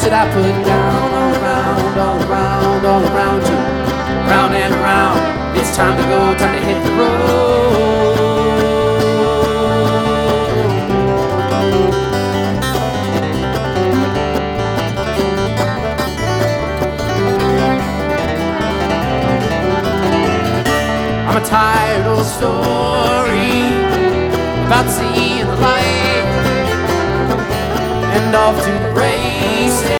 that I put down. All around, all around, all around you, round and round. It's time to go, time to hit the road. I'm a tired old story about seeing the light and off to the race.